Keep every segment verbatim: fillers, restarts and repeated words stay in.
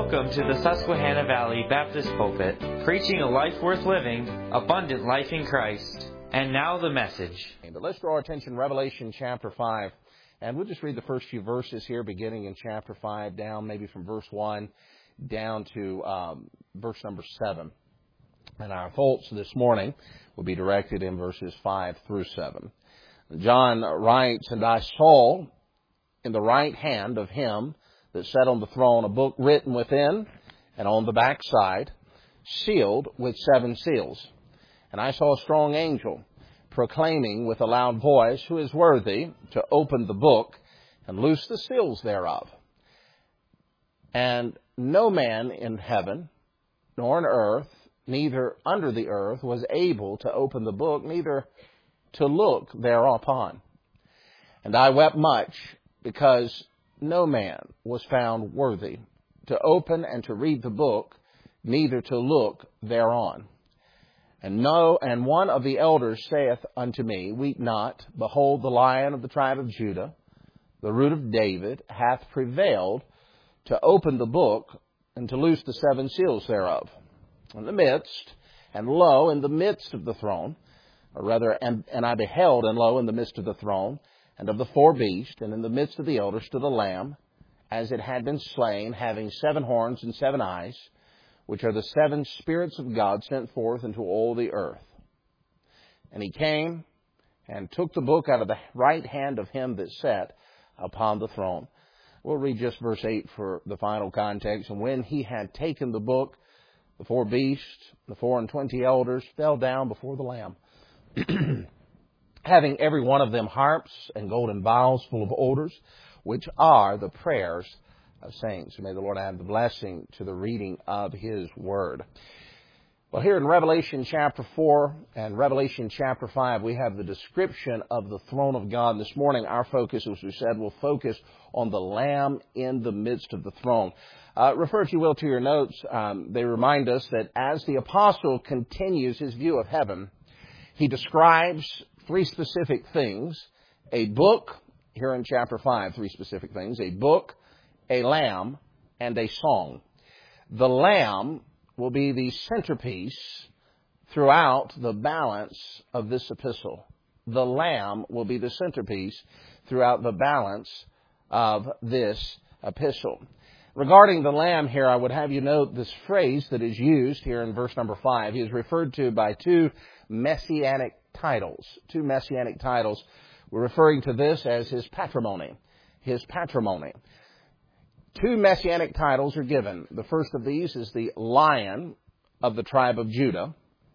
Welcome to the Susquehanna Valley Baptist Pulpit, preaching a life worth living, abundant life in Christ. And now the message. But let's draw our attention to Revelation chapter five. And we'll just read the first few verses here, beginning in chapter five, down maybe from verse one down to um, verse number seven. And our thoughts this morning will be directed in verses five through seven. John writes, "And I saw in the right hand of him that sat on the throne a book written within and on the backside, sealed with seven seals. And I saw a strong angel proclaiming with a loud voice, Who is worthy to open the book and loose the seals thereof? And no man in heaven, nor on earth, neither under the earth, was able to open the book, neither to look thereupon. And I wept much, because no man was found worthy to open and to read the book, neither to look thereon. And no, and one of the elders saith unto me, Weep not, behold, the Lion of the tribe of Judah, the Root of David, hath prevailed to open the book and to loose the seven seals thereof. In the midst, and lo, in the midst of the throne, or rather, and, and I beheld, and lo, in the midst of the throne, and of the four beasts, and in the midst of the elders stood a lamb, as it had been slain, having seven horns and seven eyes, which are the seven spirits of God sent forth into all the earth. And he came and took the book out of the right hand of him that sat upon the throne." We'll read just verse eight for the final context. "And when he had taken the book, the four beasts, the four and twenty elders, fell down before the Lamb, having every one of them harps and golden vials full of odors, which are the prayers of saints." May the Lord add the blessing to the reading of His Word. Well, here in Revelation chapter four and Revelation chapter five, we have the description of the throne of God. This morning, our focus, as we said, will focus on the Lamb in the midst of the throne. Uh, refer, if you will, to your notes. Um, they remind us that as the apostle continues his view of heaven, he describes three specific things: a book, here in chapter five, three specific things, a book, a lamb, and a song. The lamb will be the centerpiece throughout the balance of this epistle. The lamb will be the centerpiece throughout the balance of this epistle. Regarding the lamb here, I would have you note this phrase that is used here in verse number five. He is referred to by two messianic titles. Two messianic titles. We're referring to this as his patrimony. His patrimony. Two messianic titles are given. The first of these is the Lion of the tribe of Judah.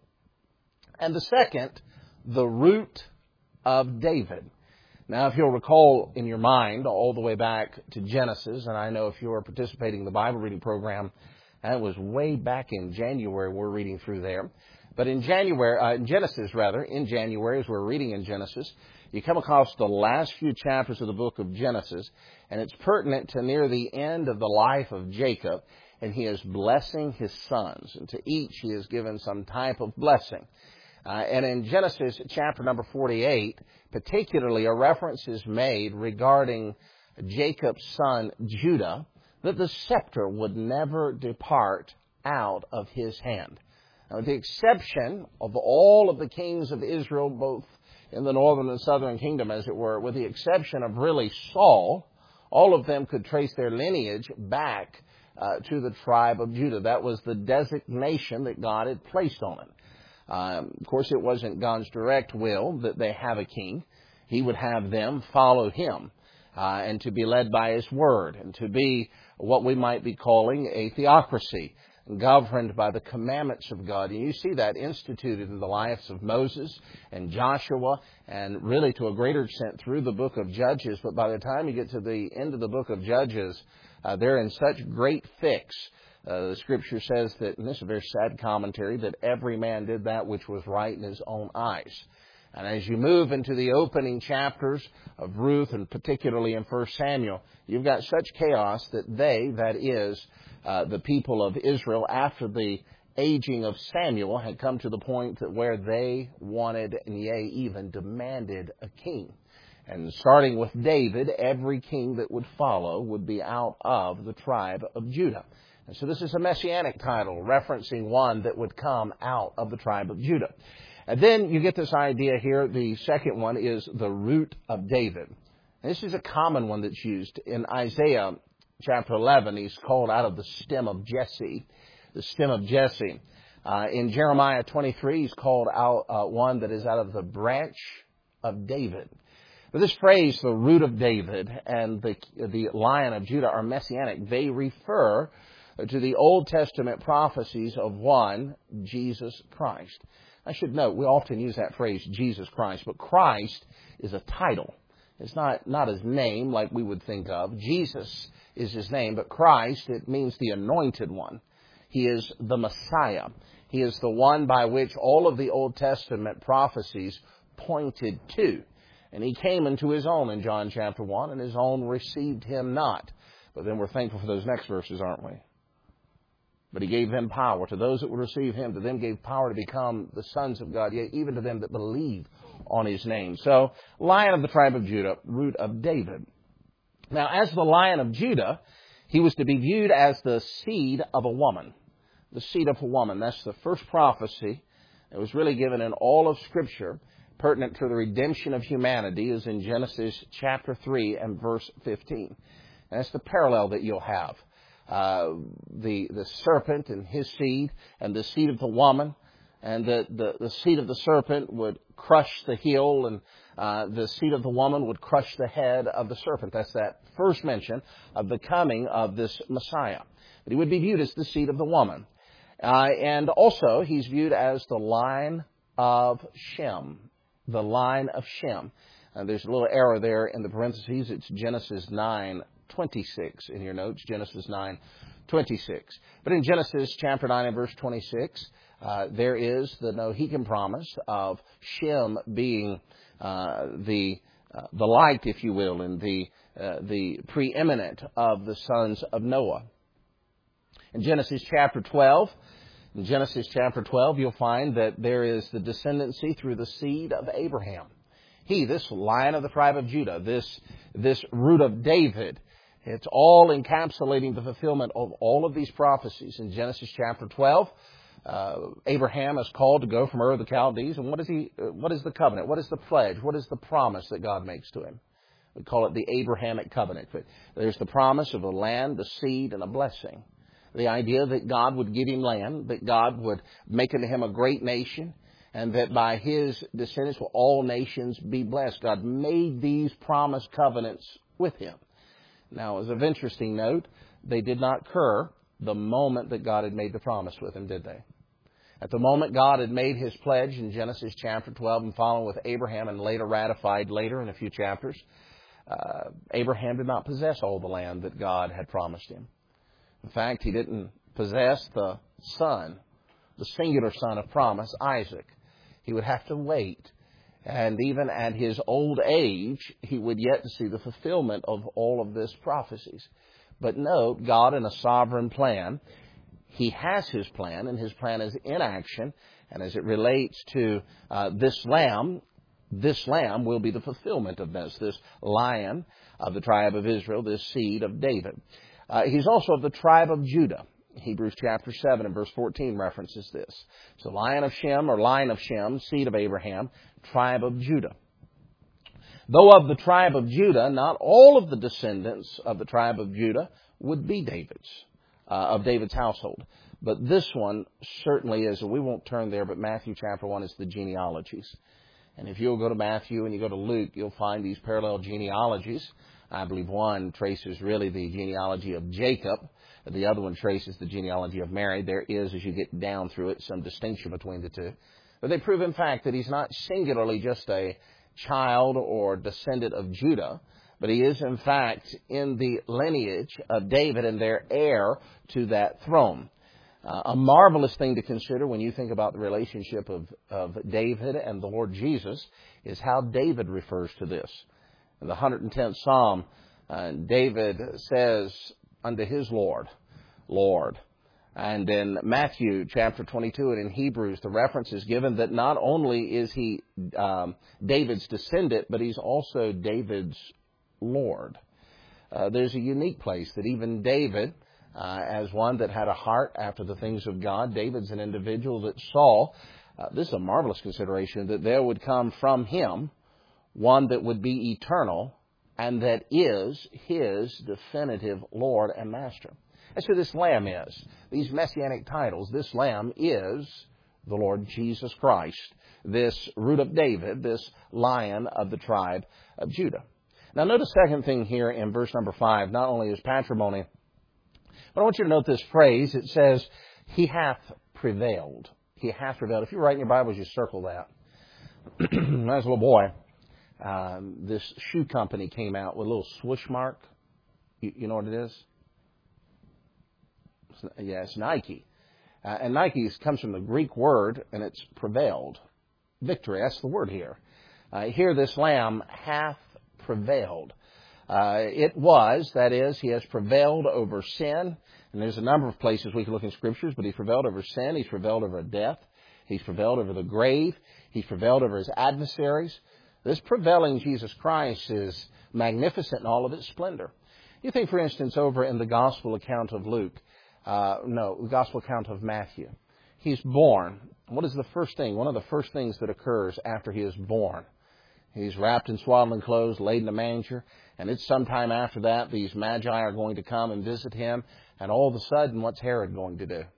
And the second, the Root of David. Now, if you'll recall in your mind all the way back to Genesis, and I know if you are participating in the Bible reading program, that was way back in January we're reading through there. But in January, uh, in Genesis rather, in January as we're reading in Genesis, you come across the last few chapters of the book of Genesis, and it's pertinent to near the end of the life of Jacob, and he is blessing his sons, and to each he is given some type of blessing. Uh, and in Genesis chapter number forty-eight, particularly a reference is made regarding Jacob's son Judah, that the scepter would never depart out of his hand. Now, with the exception of all of the kings of Israel, both in the northern and southern kingdom, as it were, with the exception of really Saul, all of them could trace their lineage back uh, to the tribe of Judah. That was the designation that God had placed on it. Um, of course, it wasn't God's direct will that they have a king. He would have them follow him uh, and to be led by his word and to be what we might be calling a theocracy, governed by the commandments of God. And you see that instituted in the lives of Moses and Joshua, and really to a greater extent through the book of Judges. But by the time you get to the end of the book of Judges, uh, they're in such great fix. Uh, the Scripture says that, and this is a very sad commentary, that every man did that which was right in his own eyes. And as you move into the opening chapters of Ruth, and particularly in First Samuel, you've got such chaos that they, that is, uh, the people of Israel, after the aging of Samuel, had come to the point that where they wanted, and yea, even demanded a king. And starting with David, every king that would follow would be out of the tribe of Judah. And so this is a messianic title referencing one that would come out of the tribe of Judah. And then you get this idea here. The second one is the root of David. And this is a common one that's used. In Isaiah chapter eleven, he's called out of the stem of Jesse. The stem of Jesse. Uh, in Jeremiah twenty-three, he's called out uh, one that is out of the branch of David. But this phrase, the root of David, and the, the Lion of Judah are messianic. They refer to the Old Testament prophecies of one, Jesus Christ. I should note, we often use that phrase, Jesus Christ, but Christ is a title. It's not, not his name like we would think of. Jesus is his name, but Christ, it means the anointed one. He is the Messiah. He is the one by which all of the Old Testament prophecies pointed to. And he came into his own in John chapter one, and his own received him not. But then we're thankful for those next verses, aren't we? But he gave them power. To those that would receive him, to them gave power to become the sons of God, yea, even to them that believe on his name. So, Lion of the tribe of Judah, root of David. Now, as the Lion of Judah, he was to be viewed as the seed of a woman. The seed of a woman. That's the first prophecy that was really given in all of Scripture pertinent to the redemption of humanity is in Genesis chapter three and verse fifteen. And that's the parallel that you'll have. Uh, the, the serpent and his seed and the seed of the woman. And the, the, the seed of the serpent would crush the heel, and uh, the seed of the woman would crush the head of the serpent. That's that first mention of the coming of this Messiah. But he would be viewed as the seed of the woman. Uh, and also, he's viewed as the line of Shem. The line of Shem. Uh, there's a little error there in the parentheses. It's Genesis nine twenty-six in your notes. Genesis nine twenty-six. But in Genesis chapter nine and verse twenty-six, uh, there is the Noachican promise of Shem being uh, the uh, the light, if you will, and the uh, the preeminent of the sons of Noah. In Genesis chapter twelve, in Genesis chapter twelve, you'll find that there is the descendancy through the seed of Abraham. He, this Lion of the tribe of Judah, this, this root of David, it's all encapsulating the fulfillment of all of these prophecies. In Genesis chapter twelve, uh, Abraham is called to go from Ur of the Chaldees. And what is he? What is the covenant? What is the pledge? What is the promise that God makes to him? We call it the Abrahamic covenant. But there's the promise of a land, a seed, and a blessing. The idea that God would give him land, that God would make unto him a great nation, and that by his descendants will all nations be blessed. God made these promised covenants with him. Now, as of interesting note, they did not occur the moment that God had made the promise with him, did they? At the moment God had made his pledge in Genesis chapter twelve and following with Abraham and later ratified later in a few chapters, uh, Abraham did not possess all the land that God had promised him. In fact, he didn't possess the son, the singular son of promise, Isaac. He would have to wait. And even at his old age, he would yet to see the fulfillment of all of this prophecies. But note, God in a sovereign plan, he has his plan, and his plan is in action. And as it relates to uh, this lamb, this lamb will be the fulfillment of this, this Lion of the tribe of Israel, this seed of David. Uh, he's also of the tribe of Judah. Hebrews chapter seven and verse fourteen references this. So Lion of Shem, or Line of Shem, seed of Abraham, tribe of Judah. Though of the tribe of Judah, not all of the descendants of the tribe of Judah would be David's, uh, of David's household. But this one certainly is, and we won't turn there, but Matthew chapter one is the genealogies. And if you'll go to Matthew and you go to Luke, you'll find these parallel genealogies. I believe one traces really the genealogy of Jacob. The other one traces the genealogy of Mary. There is, as you get down through it, some distinction between the two. But they prove, in fact, that he's not singularly just a child or descendant of Judah, but he is, in fact, in the lineage of David and their heir to that throne. Uh, a marvelous thing to consider when you think about the relationship of, of David and the Lord Jesus is how David refers to this. In the one hundred tenth Psalm, uh, David says unto his Lord, Lord. And in Matthew chapter twenty-two and in Hebrews, the reference is given that not only is he um, David's descendant, but he's also David's Lord. Uh, there's a unique place that even David, uh, as one that had a heart after the things of God. David's an individual that saw, uh, this is a marvelous consideration, that there would come from him one that would be eternal and that is his definitive Lord and Master. That's who this Lamb is. These messianic titles, this Lamb is the Lord Jesus Christ, this root of David, this Lion of the tribe of Judah. Now notice the second thing here in verse number five, not only is patrimony, but I want you to note this phrase. It says, he hath prevailed. He hath prevailed. If you write in your Bibles, you circle that. When I was a little boy, um, this shoe company came out with a little swoosh mark. You, you know what it is? It's, yeah, it's Nike. Uh, and Nike comes from the Greek word, and it's prevailed. Victory, that's the word here. Uh, here this Lamb hath prevailed. Uh, it was, that is, he has prevailed over sin. And there's a number of places we can look in Scriptures, but he's prevailed over sin. He's prevailed over death. He's prevailed over the grave. He's prevailed over his adversaries. This prevailing Jesus Christ is magnificent in all of its splendor. You think, for instance, over in the Gospel account of Luke, uh, no, the Gospel account of Matthew. He's born. What is the first thing? One of the first things that occurs after he is born. He's wrapped in swaddling clothes, laid in a manger, and it's sometime after that these magi are going to come and visit him, and all of a sudden, what's Herod going to do?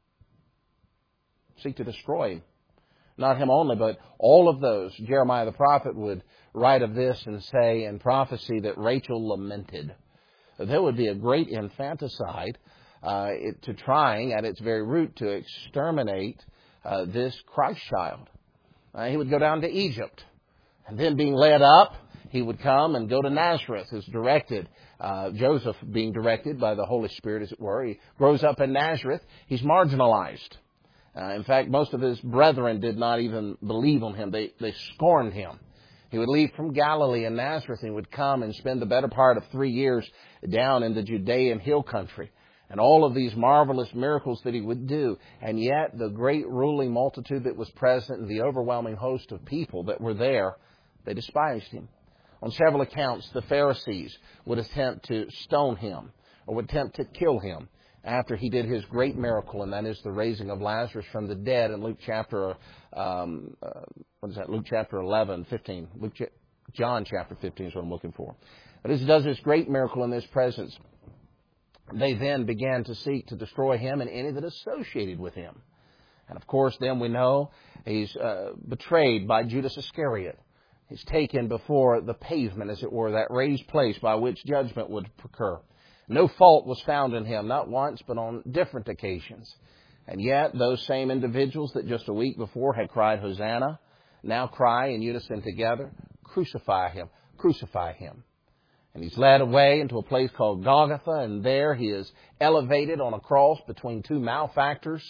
Seek to destroy him. Not him only, but all of those. Jeremiah the prophet would write of this and say in prophecy that Rachel lamented. There would be a great infanticide uh, it, to trying at its very root to exterminate uh, this Christ child. Uh, he would go down to Egypt. And then being led up, he would come and go to Nazareth as directed. Uh, Joseph being directed by the Holy Spirit, as it were. He grows up in Nazareth. He's marginalized. Uh, in fact, most of his brethren did not even believe on him. They, they scorned him. He would leave from Galilee and Nazareth and would come and spend the better part of three years down in the Judean hill country. And all of these marvelous miracles that he would do. And yet the great ruling multitude that was present and the overwhelming host of people that were there, they despised him. On several accounts, the Pharisees would attempt to stone him or would attempt to kill him after he did his great miracle, and that is the raising of Lazarus from the dead in Luke chapter, um, uh, what is that? Luke chapter eleven, fifteen. Luke, John chapter fifteen is what I'm looking for. But as he does this great miracle in this presence, they then began to seek to destroy him and any that associated with him. And of course, then we know he's uh, betrayed by Judas Iscariot. He's taken before the pavement, as it were, that raised place by which judgment would occur. No fault was found in him, not once, but on different occasions. And yet, those same individuals that just a week before had cried, Hosanna, now cry in unison together, crucify him, crucify him. And he's led away into a place called Golgotha, and there he is elevated on a cross between two malefactors.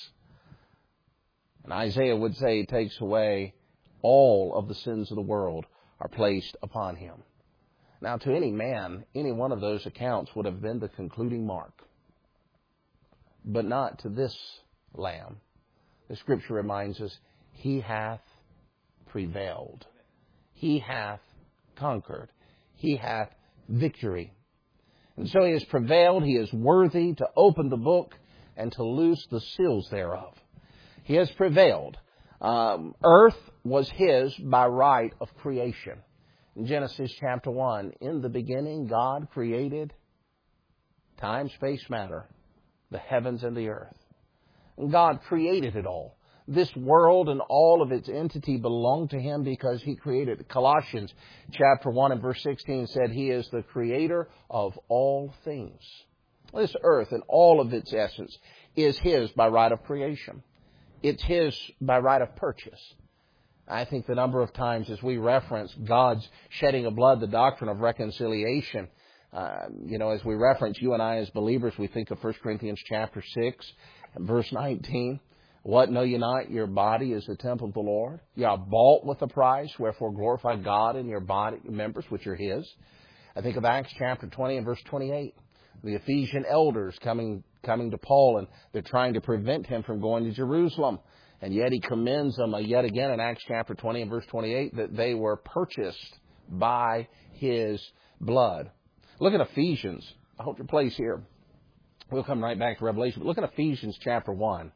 And Isaiah would say he takes away all of the sins of the world are placed upon him. Now, to any man, any one of those accounts would have been the concluding mark. But not to this Lamb. The Scripture reminds us, he hath prevailed. He hath conquered. He hath victory. And so he has prevailed. He is worthy to open the book and to loose the seals thereof. He has prevailed. Um, earth was his by right of creation. In Genesis chapter one, in the beginning, God created time, space, matter, the heavens and the earth. And God created it all. This world and all of its entity belonged to him because he created it. Colossians chapter one and verse sixteen said he is the creator of all things. This earth and all of its essence is his by right of creation. It's his by right of purchase. I think the number of times as we reference God's shedding of blood, the doctrine of reconciliation, uh, you know, as we reference you and I as believers, we think of First Corinthians chapter six and verse nineteen. What, know ye not, your body is the temple of the Lord? You are bought with a price, wherefore glorify God in your body members, which are his. I think of Acts chapter twenty and verse twenty-eight. The Ephesian elders coming coming to Paul, and they're trying to prevent him from going to Jerusalem. And yet he commends them yet again in Acts chapter twenty and verse twenty-eight that they were purchased by his blood. Look at Ephesians. Hold your place here. We'll come right back to Revelation. But look at Ephesians chapter one.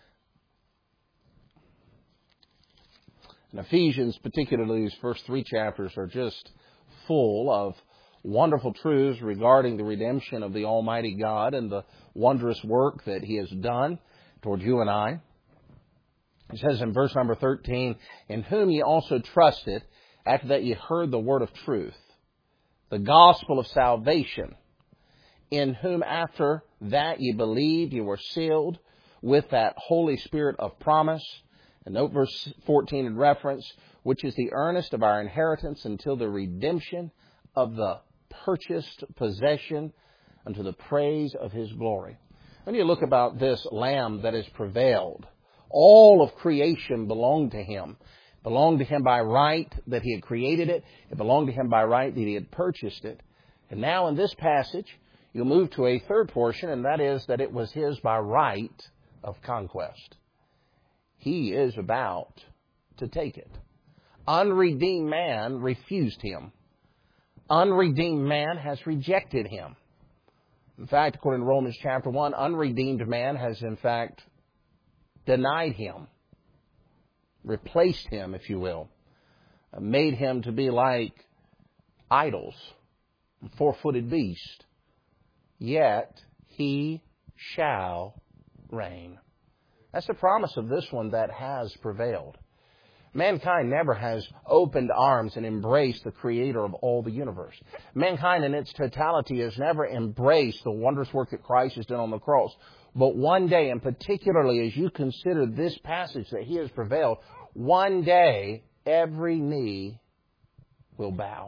And Ephesians, particularly these first three chapters, are just full of wonderful truths regarding the redemption of the Almighty God and the wondrous work that He has done toward you and I. It says in verse number thirteen, in whom ye also trusted, after that ye heard the word of truth, the gospel of salvation, in whom after that ye believed, ye were sealed with that Holy Spirit of promise. And note verse fourteen in reference, which is the earnest of our inheritance until the redemption of the purchased possession unto the praise of His glory. When you look about this Lamb that has prevailed, all of creation belonged to Him. It belonged to Him by right that He had created it. It belonged to Him by right that He had purchased it. And now in this passage, you'll move to a third portion, and that is that it was His by right of conquest. He is about to take it. Unredeemed man refused Him. Unredeemed man has rejected Him. In fact, according to Romans chapter one, unredeemed man has in fact denied Him, replaced Him, if you will, made Him to be like idols, a four-footed beast. Yet He shall reign. That's the promise of this one that has prevailed. Mankind never has opened arms and embraced the Creator of all the universe. Mankind in its totality has never embraced the wondrous work that Christ has done on the cross. But one day, and particularly as you consider this passage that He has prevailed, one day every knee will bow.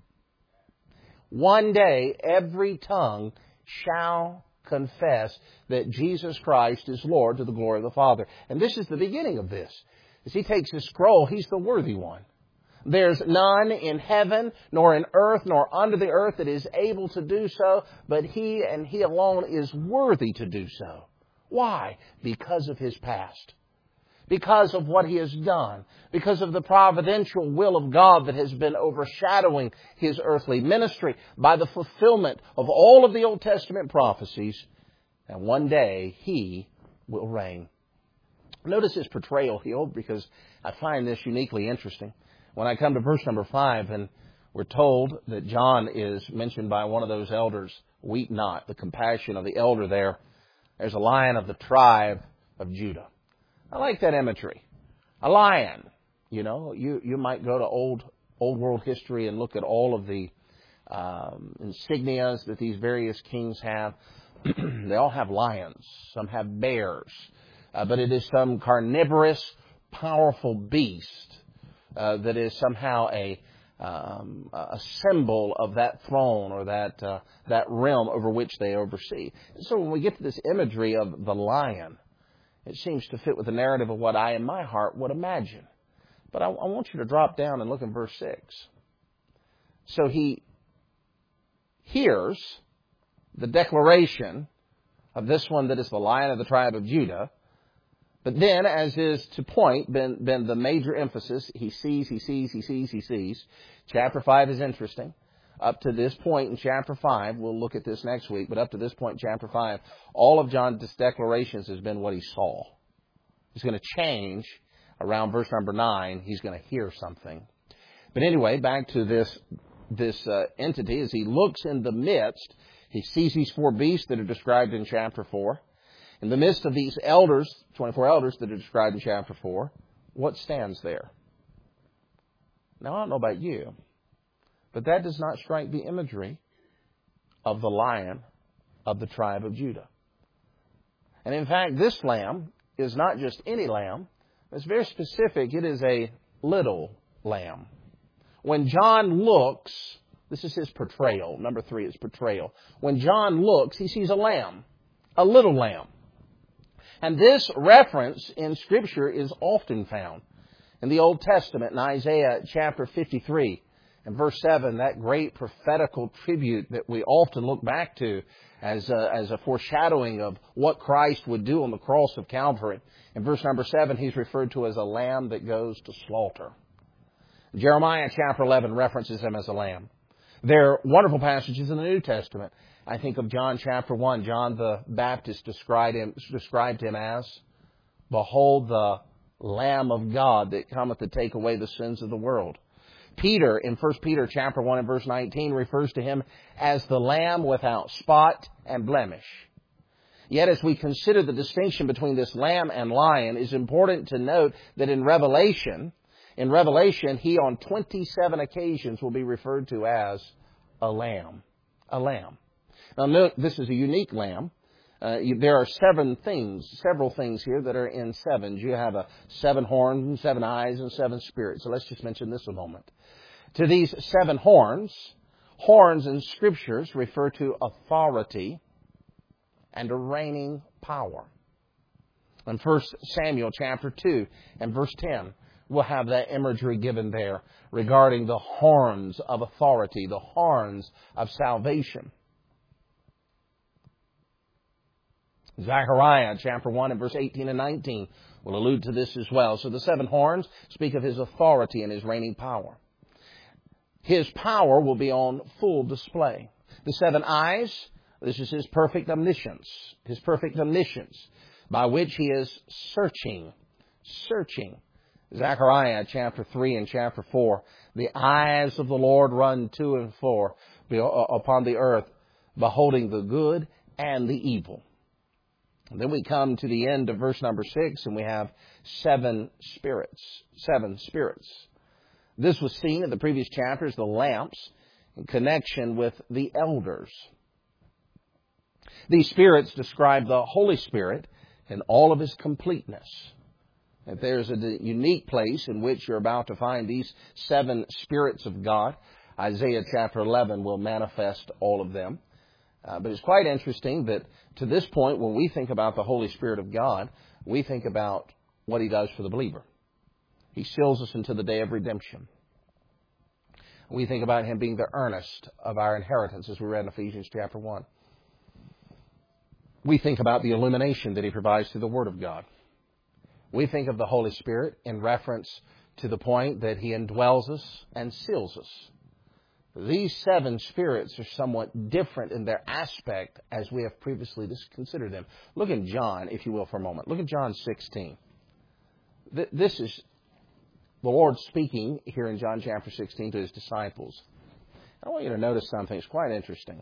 One day every tongue shall confess that Jesus Christ is Lord to the glory of the Father. And this is the beginning of this. As He takes His scroll, He's the worthy one. There's none in heaven, nor in earth, nor under the earth that is able to do so, but He and He alone is worthy to do so. Why? Because of His past. Because of what He has done. Because of the providential will of God that has been overshadowing His earthly ministry by the fulfillment of all of the Old Testament prophecies. And one day He will reign. Notice His portrayal here, because I find this uniquely interesting. When I come to verse number five, and we're told that John is mentioned by one of those elders, weep not, the compassion of the elder there. There's a lion of the tribe of Judah. I like that imagery. A lion. You know, you, you might go to old old world history and look at all of the um, insignias that these various kings have. They all have lions. Some have bears. Uh, but it is some carnivorous, powerful beast uh, that is somehow a um, a symbol of that throne or that uh, that realm over which they oversee. And so when we get to this imagery of the lion, it seems to fit with the narrative of what I in my heart would imagine. But I, I want you to drop down and look in verse six. So he hears the declaration of this one that is the Lion of the tribe of Judah. But then, as is to point, been, been the major emphasis, he sees, he sees, he sees, he sees. Chapter five is interesting. Up to this point in chapter five, we'll look at this next week, but up to this point in chapter five, all of John's declarations has been what he saw. He's going to change around verse number nine. He's going to hear something. But anyway, back to this, this uh, entity, as he looks in the midst, he sees these four beasts that are described in chapter four. In the midst of these elders, twenty-four elders that are described in chapter four, what stands there? Now, I don't know about you, but that does not strike the imagery of the Lion of the tribe of Judah. And in fact, this lamb is not just any lamb. It's very specific. It is a little lamb. When John looks, this is his portrayal. Number three is portrayal. When John looks, he sees a lamb, a little lamb. And this reference in Scripture is often found in the Old Testament, in Isaiah chapter fifty-three and verse seven, that great prophetical tribute that we often look back to as a, as a foreshadowing of what Christ would do on the cross of Calvary. In verse number seven, he's referred to as a lamb that goes to slaughter. Jeremiah chapter eleven references him as a lamb. There are wonderful passages in the New Testament. I think of John chapter one. John the Baptist described him, described him as, "Behold the Lamb of God that cometh to take away the sins of the world." Peter, in First Peter chapter one and verse nineteen, refers to him as the Lamb without spot and blemish. Yet as we consider the distinction between this lamb and lion, it is important to note that in Revelation, in Revelation, he on twenty-seven occasions will be referred to as a lamb. A lamb. Now note, this is a unique lamb. Uh, you, there are seven things, several things here that are in sevens. You have a seven horns and seven eyes and seven spirits. So let's just mention this a moment. To these seven horns, horns in Scriptures refer to authority and a reigning power. In First Samuel chapter two and verse ten, we'll have that imagery given there regarding the horns of authority, the horns of salvation. Zechariah chapter one and verse eighteen and nineteen will allude to this as well. So the seven horns speak of His authority and His reigning power. His power will be on full display. The seven eyes, this is His perfect omniscience, His perfect omniscience, by which He is searching, searching. Zechariah chapter three and chapter four, the eyes of the Lord run to and fro upon the earth, beholding the good and the evil. And then we come to the end of verse number six, and we have seven spirits. Seven spirits. This was seen in the previous chapters, the lamps, in connection with the elders. These spirits describe the Holy Spirit in all of His completeness. If there's a unique place in which you're about to find these seven spirits of God, Isaiah chapter eleven will manifest all of them. Uh, but it's quite interesting that to this point, when we think about the Holy Spirit of God, we think about what He does for the believer. He seals us into the day of redemption. We think about Him being the earnest of our inheritance, as we read in Ephesians chapter one. We think about the illumination that He provides through the Word of God. We think of the Holy Spirit in reference to the point that He indwells us and seals us. These seven spirits are somewhat different in their aspect as we have previously considered them. Look in John, if you will, for a moment. Look at John sixteen. This is the Lord speaking here in John chapter sixteen to His disciples. I want you to notice something. It's quite interesting.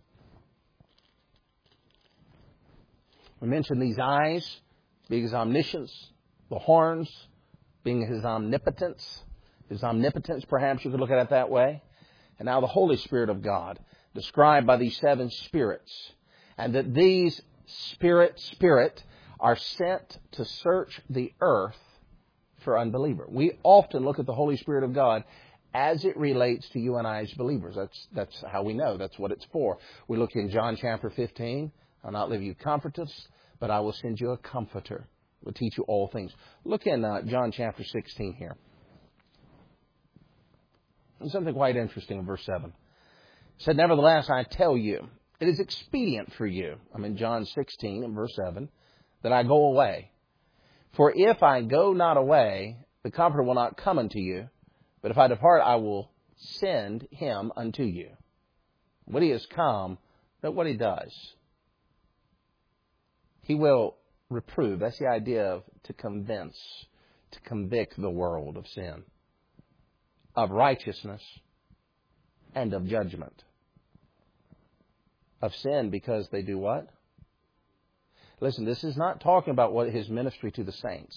We mentioned these eyes being His omniscience, the horns being His omnipotence. His omnipotence, perhaps you could look at it that way. And now the Holy Spirit of God, described by these seven spirits. And that these spirit, spirit are sent to search the earth for unbeliever. We often look at the Holy Spirit of God as it relates to you and I as believers. That's, that's how we know. That's what it's for. We look in John chapter fifteen. I'll not leave you comfortless, but I will send you a comforter. Will teach you all things. Look in uh, John chapter sixteen here. And something quite interesting in verse seven. It said, "Nevertheless, I tell you, it is expedient for you," I'm in John sixteen and verse seven, "that I go away. For if I go not away, the Comforter will not come unto you. But if I depart, I will send Him unto you." When He has come, note what He does. He will reprove. That's the idea of to convince, to convict the world of sin, of righteousness, and of judgment. Of sin because they do what? Listen, this is not talking about what His ministry to the saints.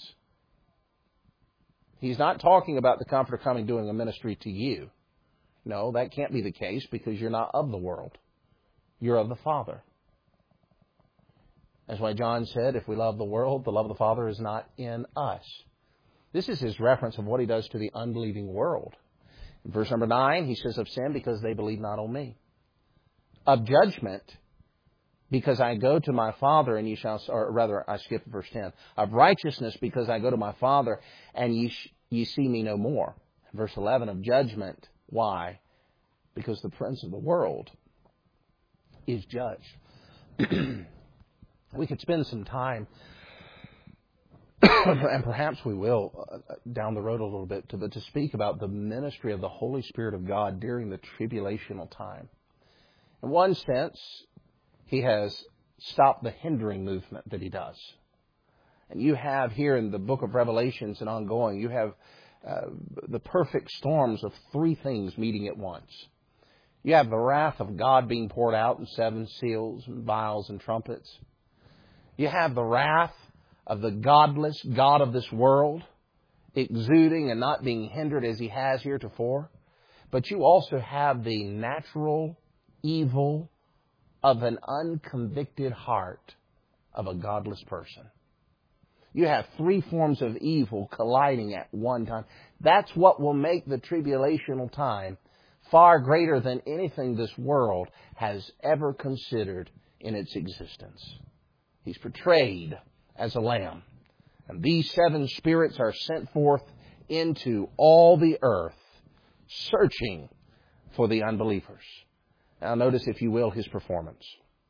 He's not talking about the Comforter coming doing a ministry to you. No, that can't be the case because you're not of the world. You're of the Father. That's why John said, if we love the world, the love of the Father is not in us. This is His reference of what He does to the unbelieving world. In verse number nine, He says of sin because they believe not on Me. Of judgment because I go to my Father and ye shall, or rather I skipped verse ten. Of righteousness because I go to my Father and ye, sh- ye see Me no more. Verse eleven, of judgment. Why? Because the prince of the world is judged. We could spend some time and perhaps we will uh, down the road a little bit, to, but to speak about the ministry of the Holy Spirit of God during the tribulational time. In one sense, He has stopped the hindering movement that He does. And you have here in the book of Revelations and ongoing, you have uh, the perfect storms of three things meeting at once. You have the wrath of God being poured out in seven seals and vials and trumpets. You have the wrath of the godless God of this world exuding and not being hindered as He has heretofore. But you also have the natural evil of an unconvicted heart of a godless person. You have three forms of evil colliding at one time. That's what will make the tribulational time far greater than anything this world has ever considered in its existence. He's portrayed as a lamb. And these seven spirits are sent forth into all the earth, searching for the unbelievers. Now notice, if you will, His performance.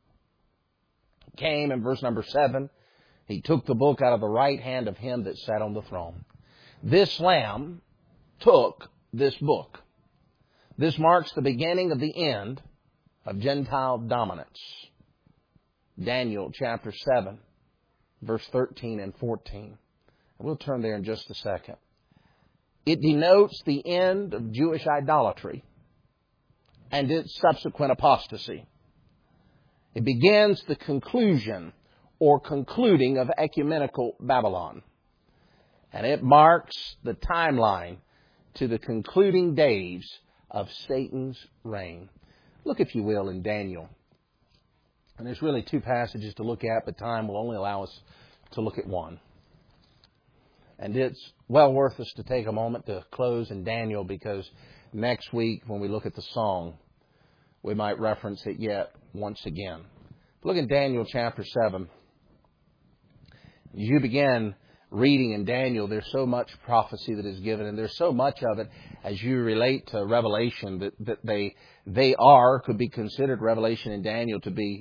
He came in verse number seven. He took the book out of the right hand of Him that sat on the throne. This lamb took this book. This marks the beginning of the end of Gentile dominance. Daniel chapter seven. Verse thirteen and fourteen. We'll turn there in just a second. It denotes the end of Jewish idolatry and its subsequent apostasy. It begins the conclusion or concluding of ecumenical Babylon. And it marks the timeline to the concluding days of Satan's reign. Look, if you will, in Daniel. And there's really two passages to look at, but time will only allow us to look at one. And it's well worth us to take a moment to close in Daniel, because next week when we look at the song, we might reference it yet once again. Look in Daniel chapter seven. As you begin reading in Daniel, there's so much prophecy that is given, and there's so much of it as you relate to Revelation that, that they they are, could be considered, Revelation and Daniel, to be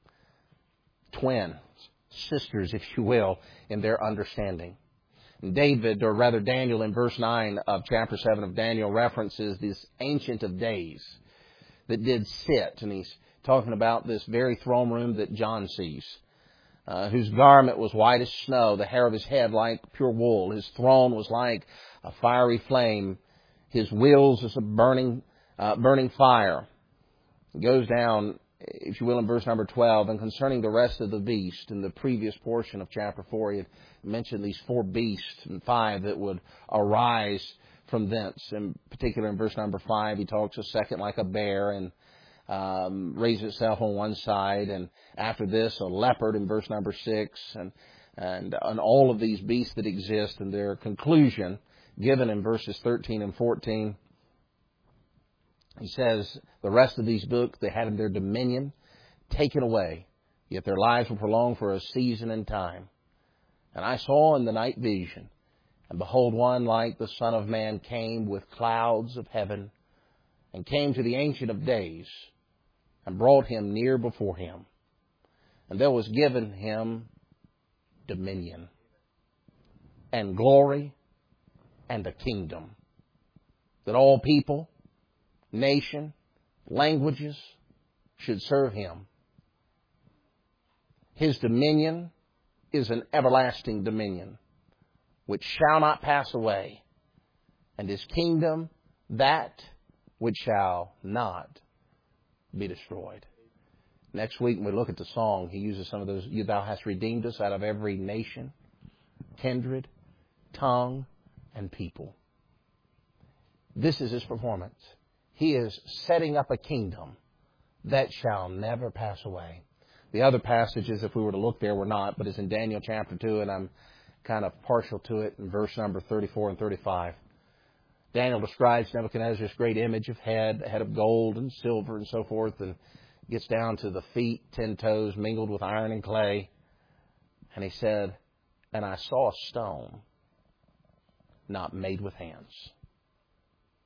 twin sisters, if you will, in their understanding. David, or rather Daniel, in verse nine of chapter seven of Daniel, references this Ancient of Days that did sit, and he's talking about this very throne room that John sees, uh, whose garment was white as snow, the hair of his head like pure wool, his throne was like a fiery flame, his wheels as a burning, uh, burning fire. It goes down, if you will, in verse number twelve, and concerning the rest of the beast, in the previous portion of chapter four, he had mentioned these four beasts and five that would arise from thence. In particular, in verse number five, he talks a second like a bear and um, raise itself on one side, and after this, a leopard in verse number six, and and and all of these beasts that exist, and their conclusion given in verses thirteen and fourteen. He says, the rest of these books, they had their dominion taken away, yet their lives were prolonged for a season and time. And I saw in the night vision, and behold, one like the Son of Man came with clouds of heaven, and came to the Ancient of Days, and brought him near before him. And there was given him dominion, and glory, and a kingdom, that all people, nation, languages should serve him. His dominion is an everlasting dominion which shall not pass away, and his kingdom that which shall not be destroyed. Next week, when we look at the song, he uses some of those, thou hast redeemed us out of every nation, kindred, tongue, and people. This is his performance. He is setting up a kingdom that shall never pass away. The other passages, if we were to look there, were not, but it's in Daniel chapter two, and I'm kind of partial to it in verse number thirty-four and thirty-five. Daniel describes Nebuchadnezzar's great image of head, a head of gold and silver and so forth, and gets down to the feet, ten toes, mingled with iron and clay. And he said, and I saw a stone not made with hands.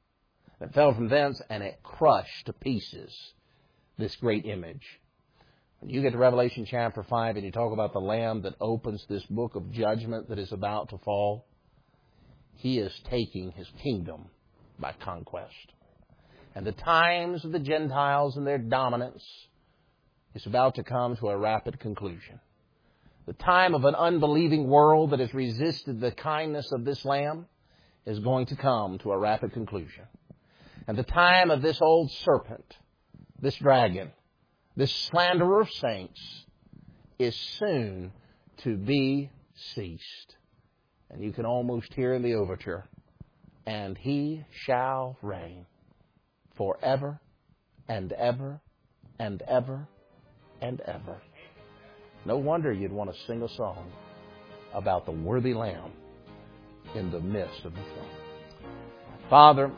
It fell from thence, and it crushed to pieces this great image, When you get to Revelation chapter five and you talk about the Lamb that opens this book of judgment that is about to fall, He is taking His kingdom by conquest. And the times of the Gentiles and their dominance is about to come to a rapid conclusion. The time of an unbelieving world that has resisted the kindness of this Lamb is going to come to a rapid conclusion. And the time of this old serpent, this dragon, this slanderer of saints, is soon to be ceased. And you can almost hear in the overture, and He shall reign forever and ever and ever and ever. No wonder you'd want to sing a song about the worthy Lamb in the midst of the throne. Father,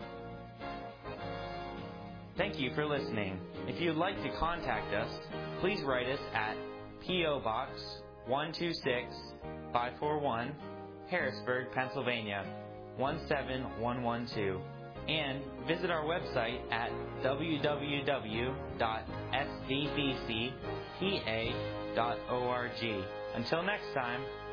thank you for listening. If you'd like to contact us, please write us at P O. Box one two six, five four one, Harrisburg, Pennsylvania one seven one one two, and visit our website at w w w dot s v b c p a dot org. Until next time,